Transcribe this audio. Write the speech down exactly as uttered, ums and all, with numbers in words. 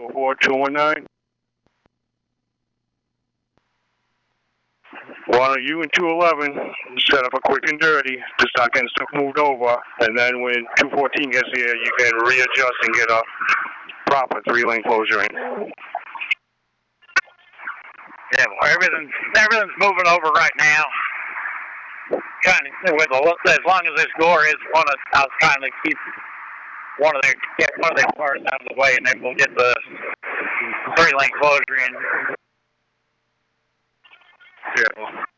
two oh four, two one nine. Why don't you and two eleven set up a quick and dirty to start getting stuff moved over, and then when two fourteen gets here, you can readjust and get a proper three-lane closure in. Yeah, well, everything's, everything's moving over right now. Kind of, with a, as long as this gore is one of, I was trying to keep one of their, get one of their cars out of the way, and then we'll get the three-lane closure in. Yeah.